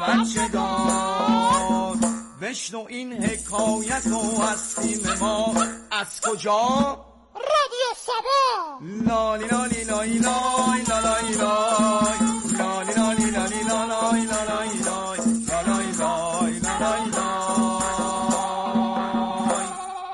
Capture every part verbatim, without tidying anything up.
بچه دار. بشنو این حکایت و از تیم ما از کجا؟ رادیو سبا. لالی لالی لای لای لای لای لالی لالی لالی لای لای لای لای لای لای لای.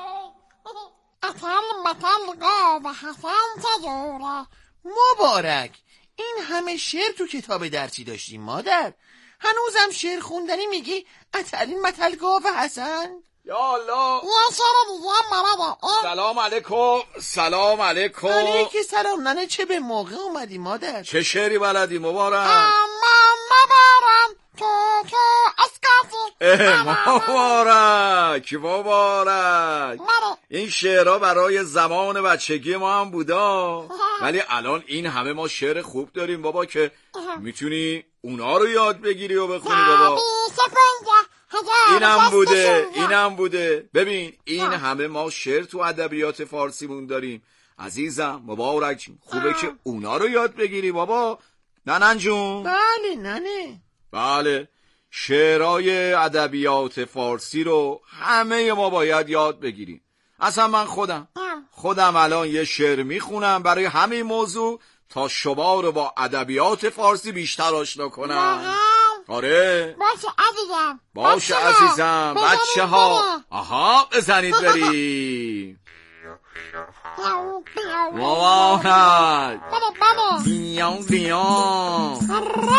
اتل متل قاب حسن تجوره. مبارک، این همه شعر تو کتاب درسی داشتیم مادر؟ هنوزم شعر خوندنی میگی اتلین متل قاب حسن؟ یا الله. یه شعر دیگه هم بلده. سلام علیکم. سلام علیکم. علیکم سلام ننه، چه به موقع اومدی مادر؟ چه شعری بلدی مبارک؟ من مبارم تو تو اسکاتی. مبارک مبارک. مره. این شعرها برای زمان بچگی ما هم بودا، ولی الان این همه ما شعر خوب داریم بابا که میتونی اونا رو یاد بگیری و بخونی بابا. اینم بوده اینم بوده. ببین این همه ما شعر تو ادبیات فارسیمون داریم عزیزم مبارک، خوبه که اونا رو یاد بگیری بابا. ننن جون. بله ننه. بله، شعرهای ادبیات فارسی رو همه ما باید یاد بگیریم. اصلا من خودم خودم الان یه شعر میخونم برای همین موضوع تا شما رو با ادبیات فارسی بیشتر آشنا کنم. آره باشه عزیزم. باشه عزیزم. بچه ها آها بزنید بریم. مبارک. بیان بیان.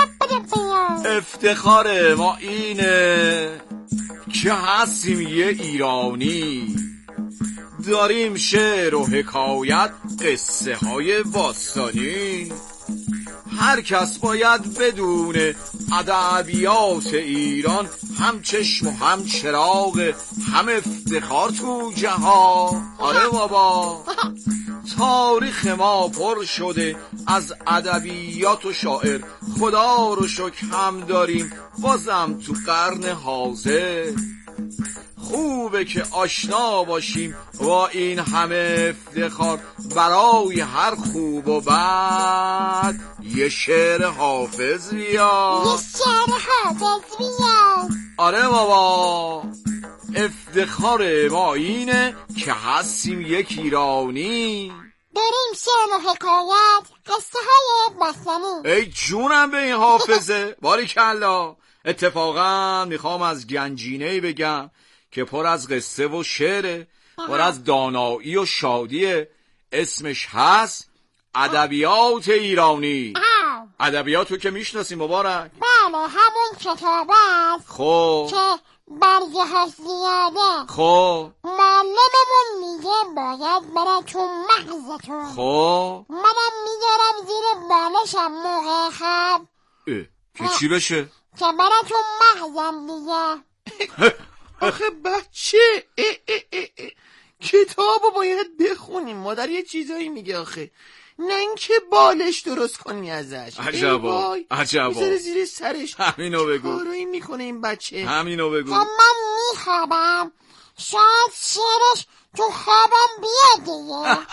افتخار ما اینه که هستیم یه ایرانی، داریم شعر و حکایت قصه های باستانی. هر کس باید بدونه ادبیات ایران هم چشم و هم چراغ، هم افتخار تو جهان. آره بابا، تاریخ ما پر شده از ادبیات و شاعر، خدا رو شکر هم داریم بازم تو قرن حاضر. خوبه که آشنا باشیم با این همه افتخار، برای هر خوب و بد یه شعر حافظ بیاد. یه شعر حافظ بیاد. آره بابا، افتخار ما اینه که هستیم یک ایرانی، داریم شعر و حکایت قصه های باستانی. ای جونم به این حافظه. باریکلا. اتفاقا میخوام از گنجینه‌ای بگم که پر از قصه و شعره، پر از دانایی و شادیه. اسمش هست ادبیات ایرانی. ادبیاتو که میشناسی مبارک؟ بله، همون کتاب است خب که برگه هاش زیاده. خب معلممون میگه باید بره تو مغزتون. خب منم میگرم زیر بالشم موقع خواب که چی بشه؟ که بره تو مغزم دیگه. آخه بچه اه اه اه اه. کتابو باید بخونیم مادر، یه چیزایی میگه آخه، نه اینکه بالش درست کنی ازش. عجبا عجبا. میذاره زیر سرش. همینو بگو. کارایی میکنه این بچه. همینو بگو. خب من میخوابم، شاید شعرش تو خوابم بیاد دیگه.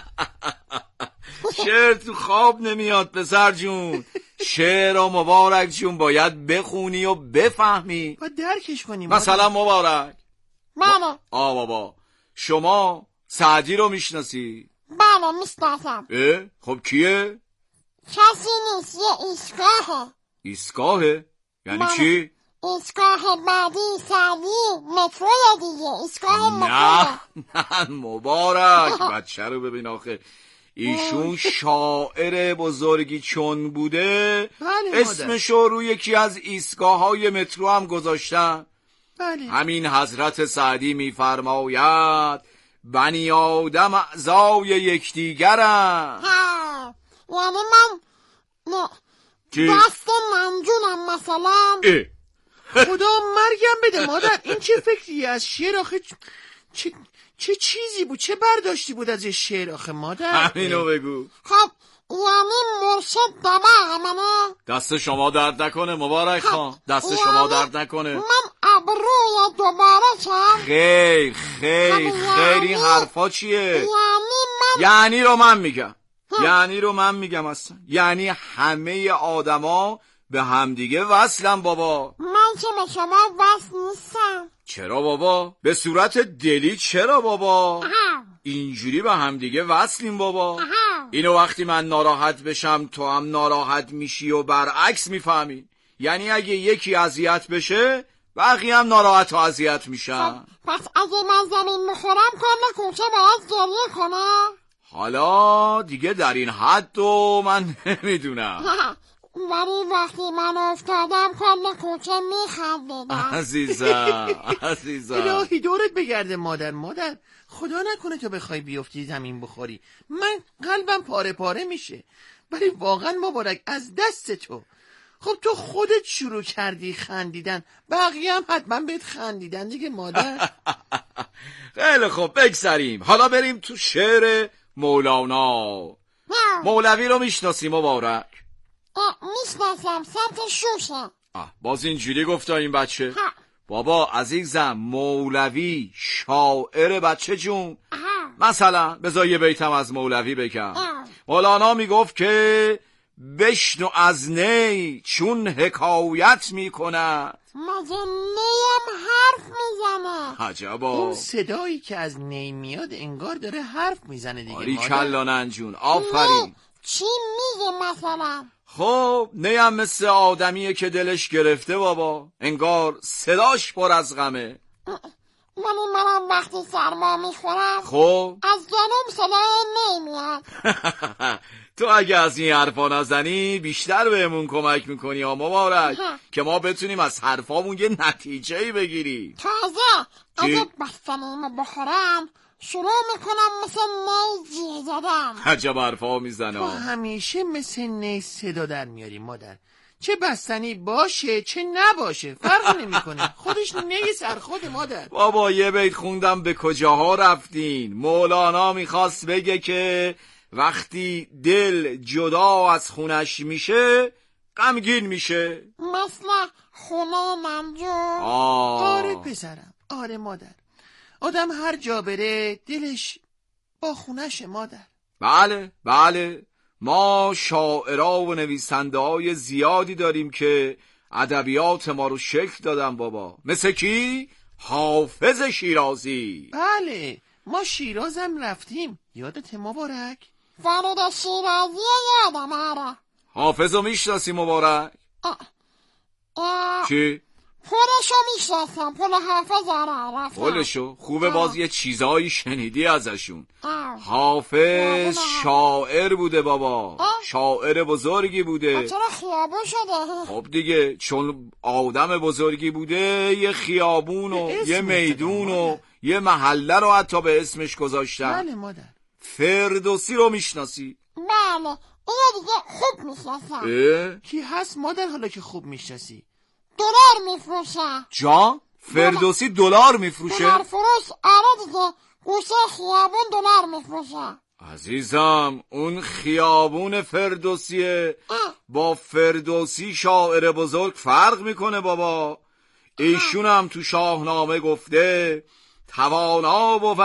شعر تو خواب نمیاد پسر جون. شعر و مبارک جون باید بخونی و بفهمی، باید درکش کنی. مثلا مبارک. بله. آ بابا، شما سعدی رو میشناسی؟ بله میشناسم. اه؟ خب کیه؟ کسی نیست، یه ایستگاهه. ایستگاهه؟ یعنی بله. چی؟ ایستگاه بعدی سعدی متروی دیگه. ایستگاه متروی. نه نه مبارک، بچه رو ببین آخه. ایشون شاعر بزرگی چون بوده، بله اسمشو روی یکی از ایستگاه های مترو هم گذاشتن. بله. همین حضرت سعدی میفرماید بنی آدم اعضای یکدیگرن. ها، یعنی من نه دست منجونم مثلا. خدا مرگم بده مادر، این چه فکری از شعر آخه؟ چه چه چیزی بود؟ چه برداشتی بود از شعر آخه مادر؟ همینو بگو. خب یعنی مرشد دماغ منه. دست شما درد نکنه مبارک خان، دست یعنی شما درد نکنه. من ابروی دوباره شم. خیر خیر خیر، این حرفا چیه؟ یعنی من یعنی رو من میگم یعنی رو من میگم اصلا یعنی همه آدما به همدیگه وصلم بابا. من که به شما وصل نیستم. چرا بابا؟ به صورت دلی چرا بابا؟ آها. اینجوری به همدیگه وصلیم بابا. آها. اینو وقتی من ناراحت بشم تو هم ناراحت میشی و برعکس میفهمی. یعنی اگه یکی اذیت بشه بقیه هم ناراحت و اذیت میشن. پس اگه من زمین میخورم کل کوچه باید گریه کنه؟ حالا دیگه در این حد و من نمیدونم. ولی وقتی من افتادم کل کوچه میخندیدم. عزیزم عزیزم الهی دورت بگرده مادر. مادر خدا نکنه تو بخوای بیفتی زمین بخوری، من قلبم پاره پاره میشه. ولی واقعا مبارک از دست تو. خب تو خودت شروع کردی خندیدن، بقیه هم حتما بهت خندیدن دیگه مادر. خیلی خوب بگذریم، حالا بریم تو شعر مولانا. مولوی رو میشناسی مبارک؟ میشناسم، سمت شوشه. آه باز اینجوری گفته این بچه. ها. بابا عزیزم مولوی شاعر بچه جون. آها. مثلا بذار یه بیتم از مولوی بگم. مولانا میگفت که بشنو از نی چون حکایت میکند. مگه نیم حرف میزنه؟ عجبا. اون صدایی که از نی میاد انگار داره حرف میزنه دیگه. آری کلا ننجون آفرین. چی میگه مثلا؟ خب نیم مثل آدمیه که دلش گرفته بابا، انگار صداش پر از غمه. ولی منم وقتی سرما میخورم خب از جنوب صدای نمیاد. تو اگه از این حرفا نزنی بیشتر بهمون کمک میکنی ها مبارک، که ما بتونیم از حرفامون یه نتیجه‌ای بگیریم. تازه اگه بستنیمو بخورم شروع میکنم مثل نی جیغ زدن. عجب حرفا میزنه. تو همیشه مثل نی صدا در میاری مادر، چه بستنی باشه چه نباشه فرق نمیکنه. خودش نی سرخود مادر. بابا یه بیت خوندم به کجاها رفتین. مولانا میخواست بگه که وقتی دل جدا از خونش میشه غمگین میشه، مثل خونه منجور. آره پسرم، آره مادر. آدم هر جا بره دلش با خونش مادر. بله بله، ما شاعرها و نویسنده های زیادی داریم که ادبیات ما رو شکل دادن بابا. مثل کی؟ حافظ شیرازی. بله ما شیرازم رفتیم، یادت مبارک؟ فرید شیرازی یادم. آره حافظ رو میشناسی مبارک؟ اه. اه. چی؟ پولشو میشناسم، پول حافظ. آره رفتم. پولشو؟ خوبه باز یه چیزایی شنیدی ازشون. اه. حافظ شاعر بوده بابا. اه. شاعر بزرگی بوده. چرا خیابون شده؟ خب دیگه چون آدم بزرگی بوده یه خیابون و یه میدون و یه محله رو حتی به اسمش گذاشتن. بله مادر. فردوسی رو میشناسی؟ بله اینو دیگه خوب میشناسم. کی هست مادر حالا که خوب میشناسی؟ دلار میفروشه. جا؟ فردوسی دلار میفروشه؟ دلار فروش. آره دیگه گوشه خیابون دلار میفروشه. عزیزم اون خیابون فردوسیه. با فردوسی شاعر بزرگ فرق میکنه بابا. ایشون هم تو شاهنامه گفته توانا بود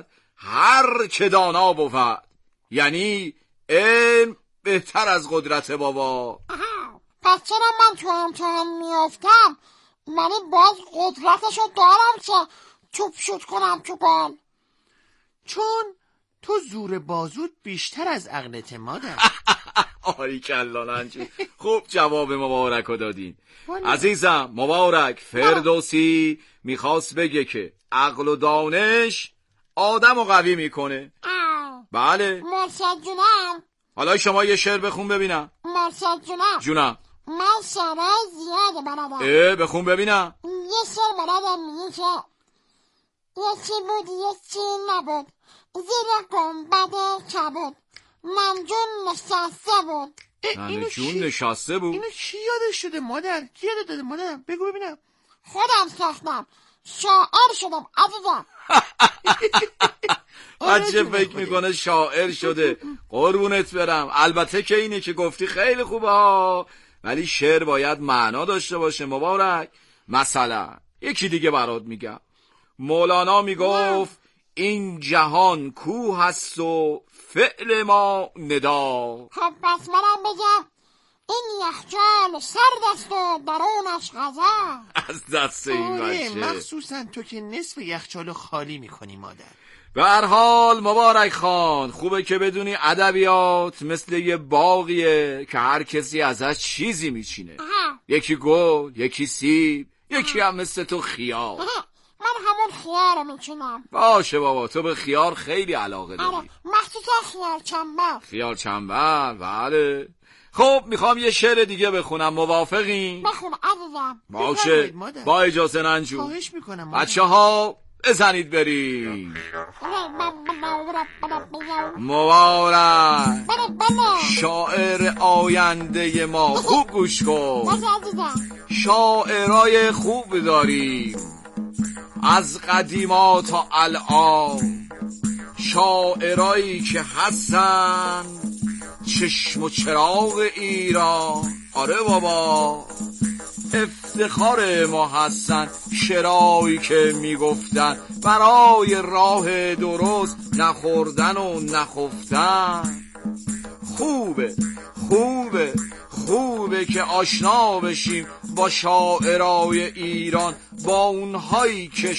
هر که دانا بود، یعنی علم بهتر از قدرت بابا. آها. پس چرا من تو امتحان میافتم؟ منی باز قدرتشو دارم که توپ شوت کنم تو گل. چون تو زور بازود بیشتر از عقلت مادر. آری کلا ننجون، خوب جواب مبارک رو دادین. عزیزم مبارک، فردوسی میخواست بگه که عقل و دانش آدم رو قوی میکنه. آه. بله مرشد جونم. حالا شما یه شعر بخون ببینم. مرشد جونم. جونم. من شعرهای زیاده بلدم. اه بخون ببینم. یه شعر بلدم میگه که یکی بود یکی نبود، زیر گنبد کبود، نمجون نشسته بود. اینو جون نشسته بود. اینو کی یادش شده مادر؟ کی یادت داده مادر؟ بگو ببینم. خودم ساختم، شاعر شدم عزیزم. بچه فکر میکنه شاعر شده. قربونت برم. البته که اینه که گفتی خیلی خوبه ها، ولی شعر باید معنا داشته باشه مبارک. مثلا یکی دیگه برات میگم. مولانا میگفت این جهان کوه هست و فعل ما ندا. خب پس منم بگم این یخچال سرد است و درونش غذا. از دست این آره، بچه. مخصوصا تو که نصف یخچالو خالی میکنی مادر. به هر حال مبارک خان، خوبه که بدونی ادبیات مثل یه باغیه که هر کسی ازش چیزی میچینه. یکی گل، یکی سیب، یکی هم مثل تو خیار. من همون خیار رو میچینم. باشه بابا، تو به خیار خیلی علاقه داری. آره، مخصوصا خیار چنبر. خیار چنبر، بله. خب میخوام یه شعر دیگه بخونم، موافقین؟ بخون عزیزم. باشه، با اجازه ننجو. خواهش میکنم مادر. بچه ها بزنید بریم. مبارک بله بله. شاعر آینده ما، خوب گوش کن. باشه عزیزم. شاعرای خوب داریم از قدیما تا الان، شاعرایی که هستن چشم و چراغ ایران. آره بابا، افتخار ما هستن شعرایی که میگفتن برای راه درست نخوردن و نخفتن. خوبه خوبه خوبه که آشنا بشیم با شاعرای ایران، با اونهایی که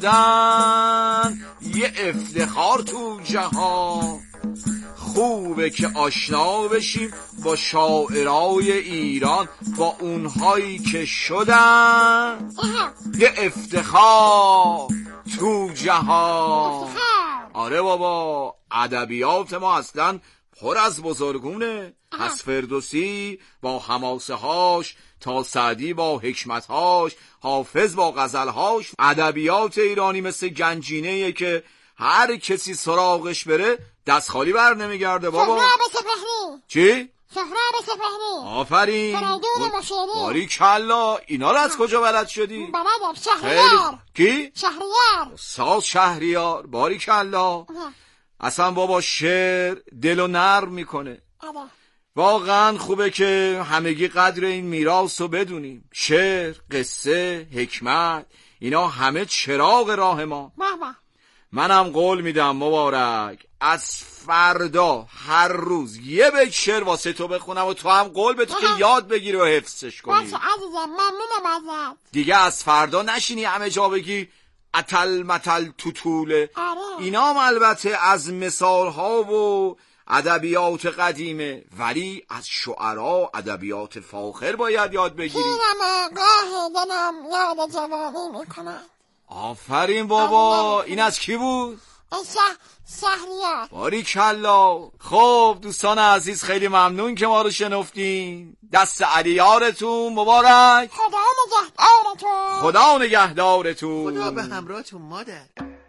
شدن یه افتخار تو جهان. خوبه که آشنا بشیم با شاعرای ایران، با اونهایی که شدن یه افتخار تو جهان. آره بابا، ادبیات ما اصلا پر از بزرگونه. از فردوسی با حماسه هاش تا سعدی با حکمت هاش، حافظ با غزل هاش. ادبیات ایرانی مثل گنجینه‌ایه که هر کسی سراغش بره دست خالی بر نمیگرده بابا. سهراب سپهری. چی؟ سهراب سپهری. آفرین. فریدون مشیری. باریکلا، اینا رو از کجا بلد شدی؟ بلدم. خیلی شهریار. خ... کی؟ شهریار. ساز شهریار. باریکلا. اصلا بابا شعر دلو نرم میکنه. آره. واقعا خوبه که همگی قدر این میراث رو بدونیم. شعر، قصه، حکمت، اینا همه چراغ راه ما. بابا. منم قول میدم مبارک از فردا هر روز یه بیت شعر واسه تو بخونم و تو هم قول بده که یاد بگیری و حفظش کنی. باشه عزیزم، ممنونم ازت. دیگه از فردا نشینی همه جا بگی اتل متل توتوله. آره. اینا هم البته از مثال ها و ادبیات قدیمه، ولی از شعرا ادبیات فاخر باید یاد بگیری. اینم گاه دلم یاد جوانی میکنم. آفرین بابا، این از کی بود؟ شه... شهریار. باریکلا. خب دوستان عزیز، خیلی ممنون که ما رو شنفتین. دست علیارتون مبارک. خدا نگهدارتون. خدا نگهدارتون. خدا به همراهتون مادر.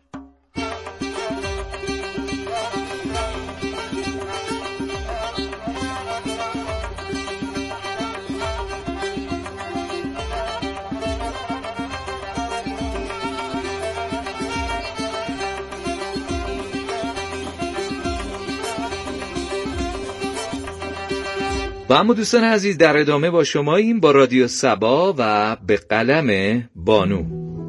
و اما دوستان عزیز، در ادامه با شماییم با رادیو سبا و به قلم بانو.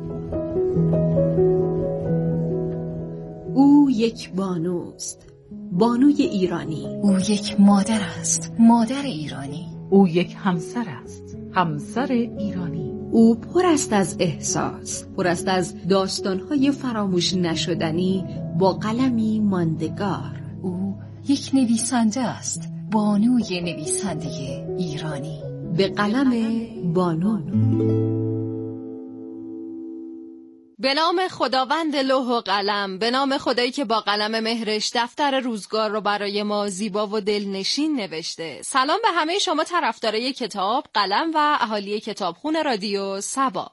او یک بانوست، بانوی ایرانی. او یک مادر است، مادر ایرانی. او یک همسر است، همسر ایرانی. او پر است از احساس، پر است از داستان‌های فراموش نشدنی با قلمی ماندگار. او یک نویسنده است، بانوی نویسنده ایرانی. به قلم بانو. به نام خداوند لوح و قلم، به نام خدایی که با قلم مهرش دفتر روزگار رو برای ما زیبا و دلنشین نوشته. سلام به همه شما طرفدارای کتاب، قلم و اهالی کتابخون رادیو سبا.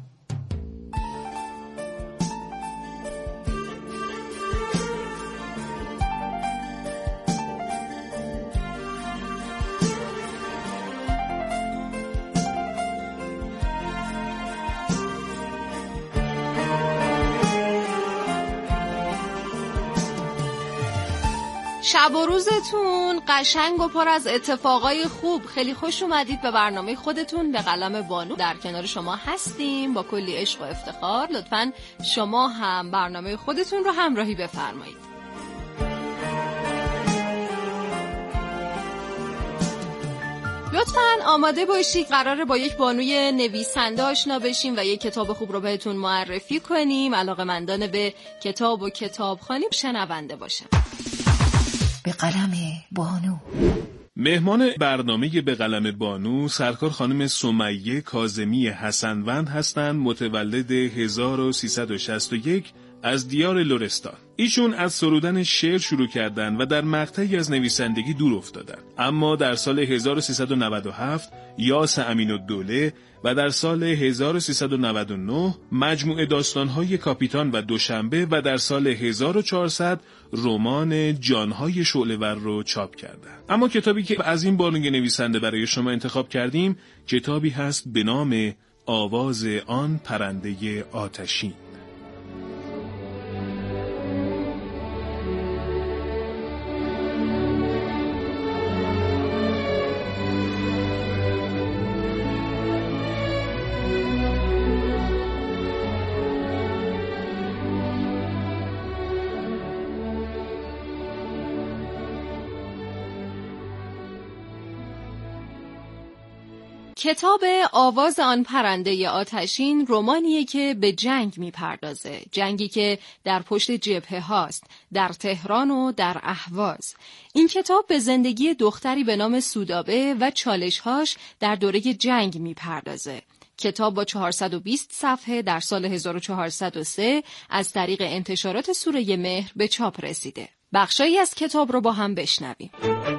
شب و روزتون قشنگ و پر از اتفاقای خوب. خیلی خوش اومدید به برنامه خودتون به قلم بانو. در کنار شما هستیم با کلی عشق و افتخار. لطفاً شما هم برنامه خودتون رو همراهی بفرمایید. لطفاً آماده باشید، قراره با یک بانوی نویسنده آشنا بشیم و یک کتاب خوب رو بهتون معرفی کنیم. علاقه‌مندان به کتاب و کتابخوانی شنونده باشن. به قلم بانو. مهمان برنامه به قلم بانو سرکار خانم سمیه کاظمی حسنوند هستند، متولد هزار و سیصد و شصت و یک از دیار لرستان. ایشون از سرودن شعر شروع کردن و در مقطعی از نویسندگی دور افتادن، اما در سال هزار و سیصد و نود و هفت یاس امین‌الدوله و در سال هزار و سیصد و نود و نه مجموعه داستان‌های کاپیتان و دوشنبه و در سال هزار و چهارصد رمان جان‌های شعله‌ور رو چاپ کردند. اما کتابی که از این بانوی نویسنده برای شما انتخاب کردیم کتابی هست به نام آواز آن پرنده آتشین. کتاب آواز آن پرنده آتشین رمانیه که به جنگ میپردازه، جنگی که در پشت جبهه هاست، در تهران و در اهواز. این کتاب به زندگی دختری به نام سودابه و چالش‌هاش در دوره جنگ میپردازه. کتاب با چهارصد و بیست صفحه در سال هزار و چهارصد و سه از طریق انتشارات سوره مهر به چاپ رسیده. بخشایی از کتاب رو با هم بشنویم.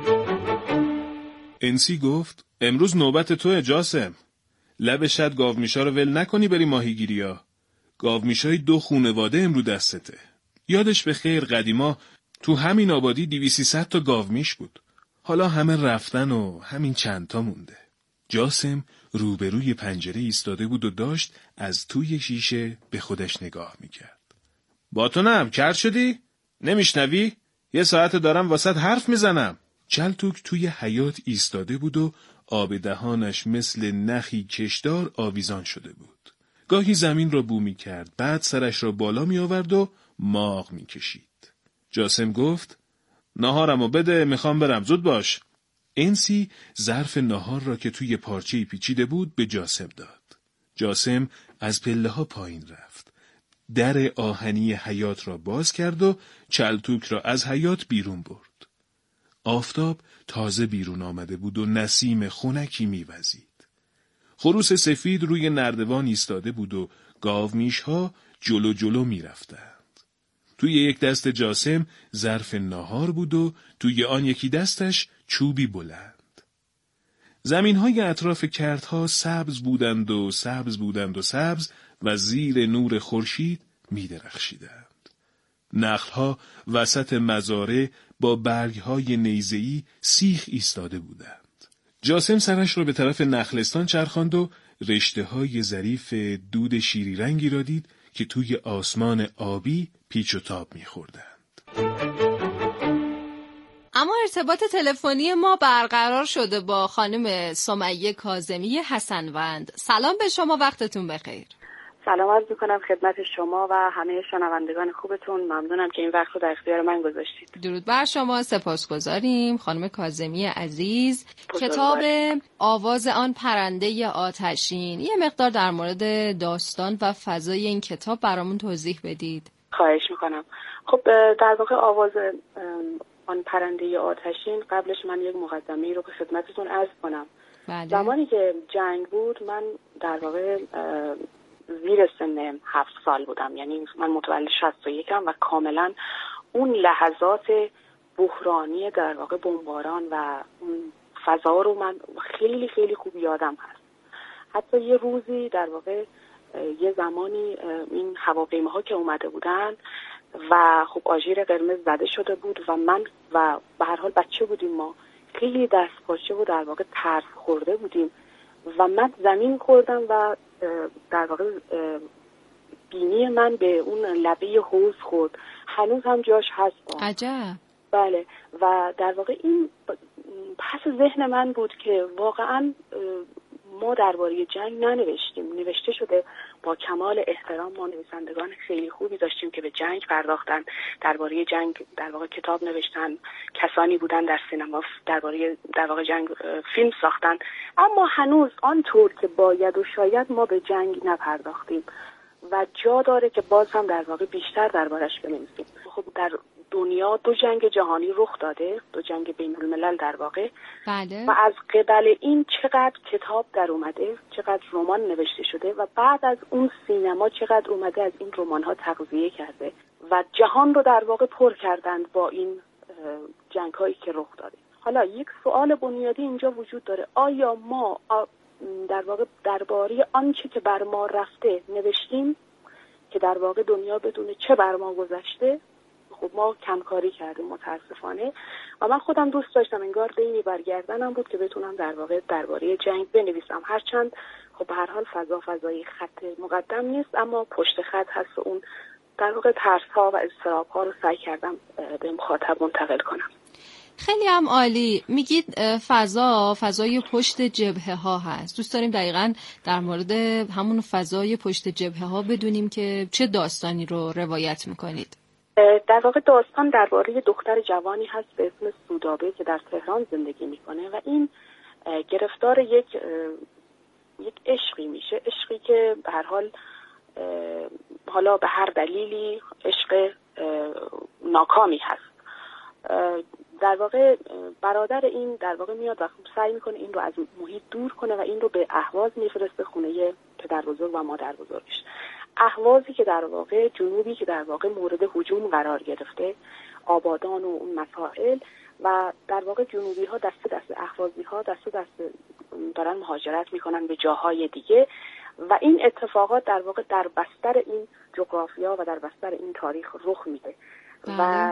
انسی گفت امروز نوبت توئه جاسم. لب شد گاومیشا رو ول نکنی بری ماهیگیریا. گاومیشای دو خونواده امرو دستته. یادش به خیر قدیما تو همین آبادی دویست سیصد تا گاومیش بود. حالا همه رفتن و همین چند تا مونده. جاسم روبروی پنجره ایستاده بود و داشت از توی شیشه به خودش نگاه میکرد. با تو نم کر شدی؟ نمیشنوی؟ یه ساعت دارم واسط حرف میزنم. چلتوک توی حیاط ایستاده بود و آب دهانش مثل نخی کشدار آویزان شده بود. گاهی زمین را بو می کرد، بعد سرش را بالا می آورد و ماغ می کشید. جاسم گفت ناهارمو بده، میخوام برم، زود باش. انسی ظرف ناهار را که توی پارچه‌ای پیچیده بود به جاسم داد. جاسم از پله ها پایین رفت. در آهنی حیاط را باز کرد و چلتوک را از حیاط بیرون برد. آفتاب تازه بیرون آمده بود و نسیم خنکی میوزید. خروس سفید روی نردبان ایستاده بود و گاومیش‌ها جلو جلو میرفتند. توی یک دست جاسم ظرف ناهار بود و توی آن یکی دستش چوبی بلند. زمین‌های اطراف کردها سبز بودند و سبز بودند و سبز و زیر نور خورشید می‌درخشیدند. نخل‌ها وسط مزارع با برگ‌های نیزه‌ای سیخ ایستاده بودند. جاسم سرش را به طرف نخلستان چرخاند و رشته‌های ظریف دود شیری رنگی را دید که توی آسمان آبی پیچ و تاب می‌خوردند. اما ارتباط تلفنی ما برقرار شده با خانم سمیه کاظمی حسنوند. سلام به شما، وقتتون بخیر. سلام عرض می‌کنم خدمت شما و همه شنوندگان خوبتون. ممنونم که این وقت رو در اختیار من گذاشتید. درود بر شما، سپاسگزاریم خانم کاظمی عزیز. کتاب آواز آن پرنده آتشین، یه مقدار در مورد داستان و فضای این کتاب برامون توضیح بدید. خواهش می‌کنم. خب در واقع آواز آن پرنده آتشین، قبلش من یک مقدمه‌ای رو به خدمتتون عرض کنم. بله. زمانی که جنگ بود من در واقع زیر سن هفت سال بودم، یعنی من متولد شصت و یکم و کاملا اون لحظات بحرانی در واقع بمباران و اون فضا رو من خیلی خیلی خوب یادم هست. حتی یه روزی در واقع یه زمانی این هواپیماها که اومده بودن و خب آژیر قرمز زده شده بود و من و به هر حال بچه بودیم، ما خیلی دست پاچه و در واقع ترس خورده بودیم و من زمین خوردم و در واقع بینی من به اون لبه حوض خورد. هنوز هم جاش هست. عجب. بله. و در واقع این پس ذهن من بود که واقعا ما درباره جنگ ننوشتیم، نوشته شده با کمال احترام ما نویسندگان خیلی خوبی داشتیم که به جنگ پرداختن، درباره جنگ در واقع کتاب نوشتن، کسانی بودن در سینما درباره در واقع جنگ فیلم ساختن، اما هنوز آنطور که باید و شاید ما به جنگ نپرداختیم و جا داره که باز هم در واقع بیشتر دربارش بنویسیم. خب در دنیا دو جنگ جهانی رخ داده، دو جنگ بین الملل در واقع. بله. و از قبل این چقدر کتاب در اومده، چقدر رمان نوشته شده و بعد از اون سینما چقدر اومده از این رمان ها تغذیه کرده و جهان رو در واقع پر کردند با این جنگ هایی که رخ داده. حالا یک سوال بنیادی اینجا وجود داره، آیا ما در واقع درباره آنچه که بر ما رفته نوشتیم که در واقع دنیا بدونه چه بر ما گذشته؟ خب ما کمکاری کردیم متاسفانه و من خودم دوست داشتم انگار دینی برگردنم بود که بتونم در واقع درباره جنگ بنویسم، هرچند خب به هر حال فضا فضای خط مقدم نیست، اما پشت خط هست، اون در واقع ترس ها و اضطراب ها رو سعی کردم به مخاطب منتقل کنم. خیلی هم عالی. میگید فضا فضای پشت جبهه ها هست. دوست داریم دقیقاً در مورد همون فضای پشت جبهه ها بدونیم که چه داستانی رو روایت میکنید. در واقع داستان درباره دختر جوانی هست به اسم سودابه که در تهران زندگی میکنه و این گرفتار یک یک عشقی میشه، عشقی که به هر حال حالا به هر دلیلی عشق ناکامی هست. در واقع برادر این در واقع میاد و سعی میکنه این رو از محیط دور کنه و این رو به اهواز میفرسته، خونه پدر بزرگ و مادر بزرگش. اهوازی که در واقع جنوبی که در واقع مورد هجوم قرار گرفته، آبادان و اون مسائل، و در واقع جنوبی ها دست دست اهوازی ها دست دست دارن مهاجرت میکنن به جاهای دیگه و این اتفاقات در واقع در بستر این جغرافیا و در بستر این تاریخ رخ میده. و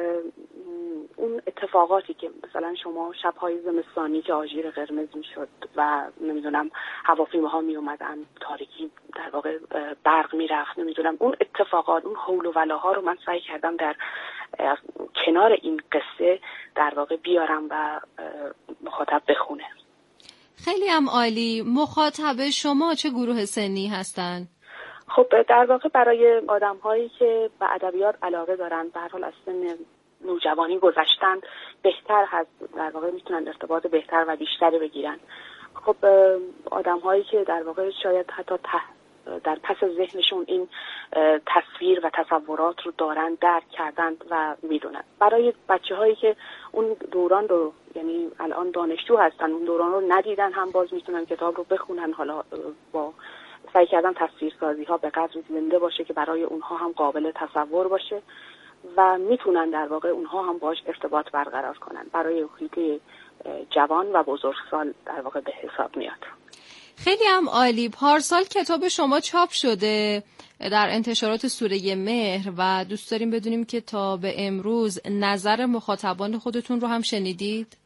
اون اتفاقاتی که مثلا شما شب‌های زمستانی که آژیر قرمز میشد و نمیدونم هواپیماها می اومدن، تاریکی در واقع برق میرفت، نمیدونم اون اتفاقات، اون حول و ولاها رو من سعی کردم در کنار این قصه در واقع بیارم و مخاطب بخونه. خیلی هم عالی. مخاطب شما چه گروه سنی هستن؟ خب در واقع برای آدم هایی که به ادبیات علاقه دارن، به هر حال از سن نوجوانی گذشتن، بهتر هست در واقع میتونن ارتباط بهتر و بیشتری بگیرن. خب آدم هایی که در واقع شاید حتی در پس ذهنشون این تصویر و تصورات رو دارن، درک کردن و میدونن. برای بچه هایی که اون دوران رو، یعنی الان دانشجو هستن، اون دوران رو ندیدن، هم باز میتونن کتاب رو بخونن، حالا با سعی کردم تصویرسازی ها به قدر زنده باشه که برای اونها هم قابل تصور باشه و میتونن در واقع اونها هم باش ارتباط برقرار کنن. برای محیط جوان و بزرگسال در واقع به حساب میاد. خیلی هم عالی. پارسال کتاب شما چاپ شده در انتشارات سوره مهر و دوست داریم بدونیم که تا به امروز نظر مخاطبان خودتون رو هم شنیدید؟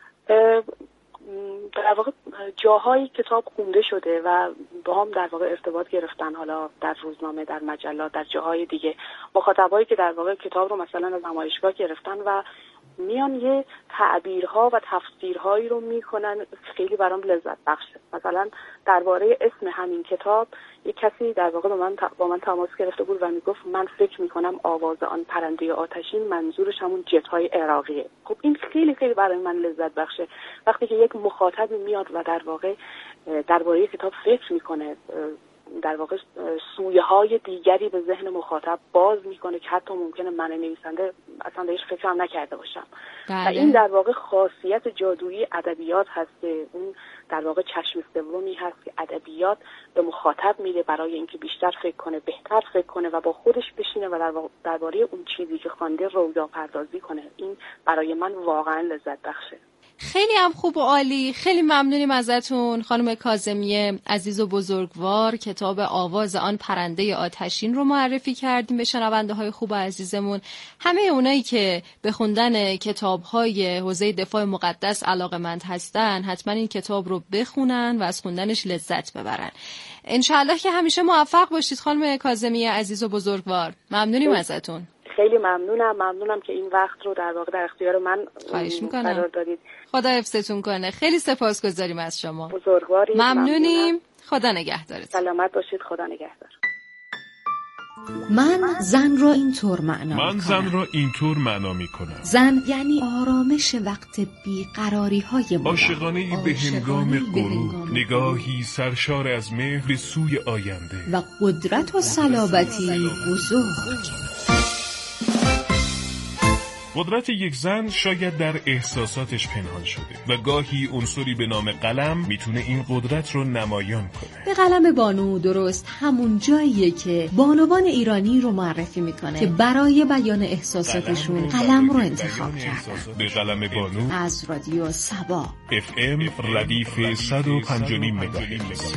در واقع جاهایی کتاب خونده شده و با هم در واقع ارتباط گرفتن، حالا در روزنامه، در مجلات، در جاهای دیگه، مخاطبایی که در واقع کتاب رو مثلا از نمایشگاه گرفتن و میان یه تعبیرها و تفسیرهایی رو میکنن، خیلی برام لذت بخشه. مثلا درباره اسم همین کتاب یک کسی در واقع با من با من تماس گرفته بود و میگفت من فکر میکنم آواز آن پرنده آتشین منظورش همون جت‌های عراقیه. خب این خیلی خیلی برای من لذت بخشه وقتی که یک مخاطب میاد و در واقع درباره کتاب فکر میکنه، در واقع سویه های دیگری به ذهن مخاطب باز میکنه که حتی ممکنه من نویسنده اصلا بهش فکرم نکرده باشم. بله. و این در واقع خاصیت جادویی ادبیات هست که اون در واقع چشم سومی هست که ادبیات به مخاطب میده برای اینکه بیشتر فکر کنه، بهتر فکر کنه و با خودش بشینه و در درباره اون چیزی که خوانده رویا پردازی کنه. این برای من واقعا لذت بخشه. خیلی هم خوب و عالی. خیلی ممنونیم ازتون خانم کاظمیه عزیز و بزرگوار. کتاب آواز آن پرنده آتشین رو معرفی کردیم به شنونده های خوب و عزیزمون. همه اونایی که به خوندن کتاب های حوزه دفاع مقدس علاقه‌مند هستن حتما این کتاب رو بخونن و از خوندنش لذت ببرن. انشالله که همیشه موفق باشید خانم کاظمیه عزیز و بزرگوار. ممنونیم ازتون. خیلی ممنونم ممنونم که این وقت رو در واقع در اختیار من قرار دادید. خدا حفظتون کنه. خیلی سپاسگزاریم از شما. بزرگواری. ممنونیم. ممنونم. خدا نگهدارت. سلامت باشید. خدا نگهدار. من زن را اینطور معنا من زن را اینطور معنا می کنم. زن یعنی آرامش وقت بیقراری های ما، عاشقانه‌ای به هنگام غروب، نگاهی سرشار از مهر به سوی آینده و قدرت و صلابتی بزرگ. قدرت یک زن شاید در احساساتش پنهان شده و گاهی عنصری به نام قلم میتونه این قدرت رو نمایان کنه. به قلم بانو درست همون جاییه که بانوان ایرانی رو معرفی میکنه که برای بیان احساساتشون قلم, قلم رو انتخاب کردن. به قلم بانو از رادیو صبا اف ام ردیف صد و پنج و نیم مگاهرتز.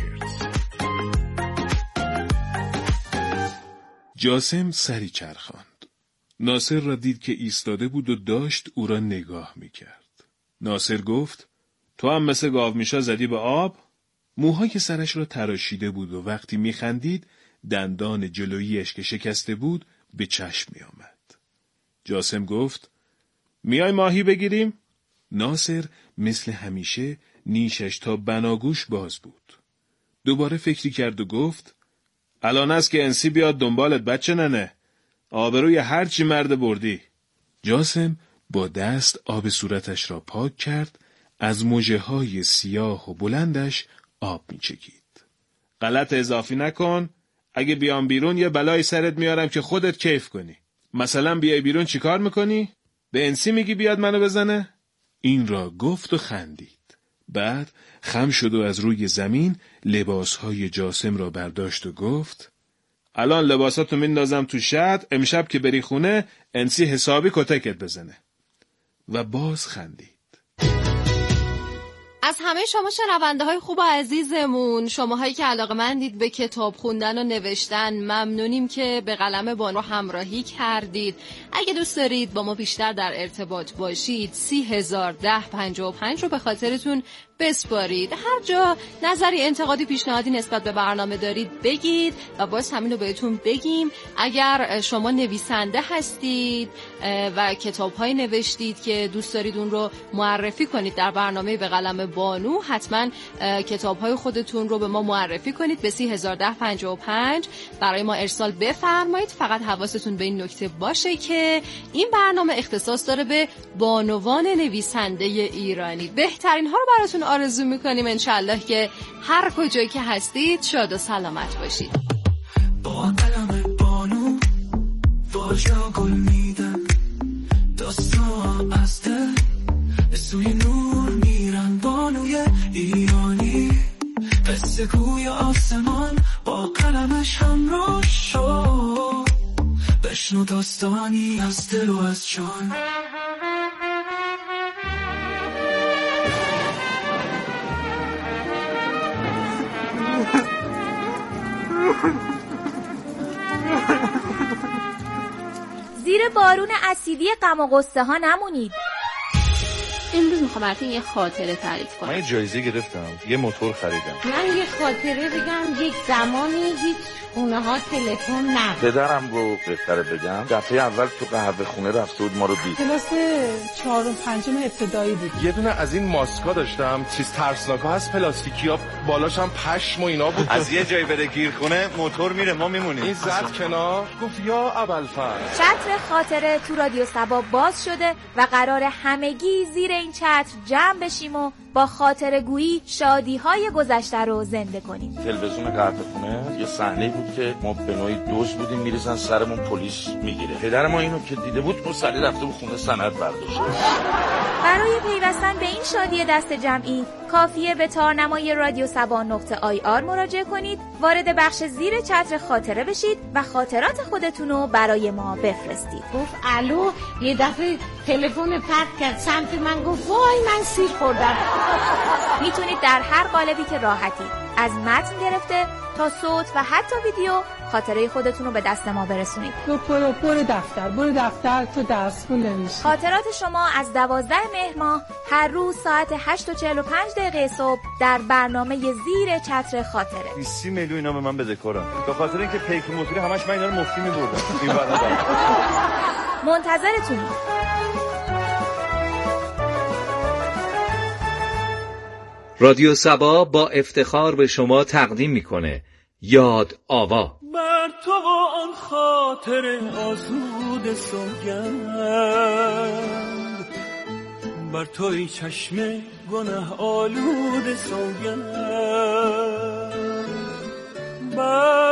جاسم سری چرخاند. ناصر را دید که ایستاده بود و داشت او را نگاه میکرد. ناصر گفت: تو هم مثل گاومیشا زدی به آب؟ موهای سرش را تراشیده بود و وقتی میخندید دندان جلوییش که شکسته بود به چشم میآمد. جاسم گفت: میای ماهی بگیریم؟ ناصر مثل همیشه نیشش تا بناگوش باز بود. دوباره فکری کرد و گفت: الان است که انسی بیاد دنبالت بچه ننه. آبروی هر چی مرد بردی. جاسم با دست آب صورتش را پاک کرد، از مژه های سیاه و بلندش آب می چکید. غلط اضافی نکن، اگه بیام بیرون یه بلای سرت میارم که خودت کیف کنی. مثلا بیای بیرون چی کار میکنی؟ به انسی میگی بیاد منو بزنه؟ این را گفت و خندید. بعد خم شد و از روی زمین لباسهای جاسم را برداشت و گفت: الان لباساتو میندازم تو شد، امشب که بری خونه انسی حسابی کتکت بزنه. و باز خندید. از همه شما شنونده های خوب و عزیزمون، شماهایی که علاقه‌مندید به کتاب خوندن و نوشتن، ممنونیم که به قلم بانو همراهی کردید. اگه دوست دارید با ما بیشتر در ارتباط باشید، سی هزار ده پنجاه و پنج رو به خاطرتون بسپارید. هر جا نظری، انتقادی، پیشنهادی نسبت به برنامه دارید بگید و باز همین رو بهتون بگیم. اگر شما نویسنده هستید و کتاب‌هایی نوشتید که دوست دارید اون رو معرفی کنید در برنامه به قلم بانو، حتما کتاب‌های خودتون رو به ما معرفی کنید. به سی هزار ده پنجاه و پنج برای ما ارسال بفرمایید. فقط حواستون به این نکته باشه که این برنامه اختصاص داره به بانوان نویسنده ایرانی. بهترین ها رو براتون آرزو میکنیم انشالله که هر کجایی که هستید شاد و سلامت باشید. با قلم بانو با جا گل میدن، داستان از دل به سوی نور میرن. بانوی ایرانی قصه گوی آسمان با قلمش همراه شو، بشنو داستانی از دل و از جان. زیر بارون اسیدی غم و غصه ها نمونید. امروز میخوام براتون یه خاطره تعریف کنم. من یه جایزه گرفتم، یه موتور خریدم. من یه خاطره بگم. یک زمانی هیچ خونه ها تلفن نبود. پدرم رو بهتره بگم دفعه اول تو قهوه خونه رفته بود ما رو دید. کلاس چهارم پنجم ابتدایی بود. یه دونه از این ماسکا داشتم، چیز ترسناکا هست پلاستیکیا، بالاش هم پشم و اینا بود. از یه جای بره گیر کنه موتور میره ما میمونیم. این زد کنار گفت یا ابوالفضل. چتر خاطره تو رادیو صبا باز شده و قرار همگی زیر این چتر جمع بشیم و با خاطره گویی شادی های گذشته رو زنده کنیم. تلویزیون قهوه خونه یه صحنه بود که ما به نوعی دوز بودیم میریزن سرمون پلیس میگیره. پدر ما اینو که دیده بود اون سری رفته بود خونه سند برداشته. برای پیوستن به این شادی دست جمعی کافیه به تارنمای رادیو صبا نقطه آی آر مراجعه کنید، وارد بخش زیر چتر خاطره بشید و خاطرات خودتون رو برای ما بفرستید. گفت الو، یه دفعه تلفن پرت کرد سمت من، گفت وای من سیر خوردم. میتونید در هر قالبی که راحتی، از متن گرفته تا صوت و حتی ویدیو، خاطره خودتون رو به دست ما برسونید. برو برو برو دفتر برو دفتر تو درس خون نمیشه. خاطرات شما از دوازده مهر ماه هر روز ساعت هشت و چهل و پنج دقیقه صبح در برنامه زیر چتر خاطره. بیست میلیون اینا به من بده کارم. به خاطر اینکه پیک موتوری همش من اینا رو مفتی می‌بردم. این برنامه منتظرتونیم. رادیو سبا با افتخار به شما تقدیم میکنه یاد آوا. بر تو و آن خاطر آسود سوگند، بر توی چشم گناه آلود سوگند.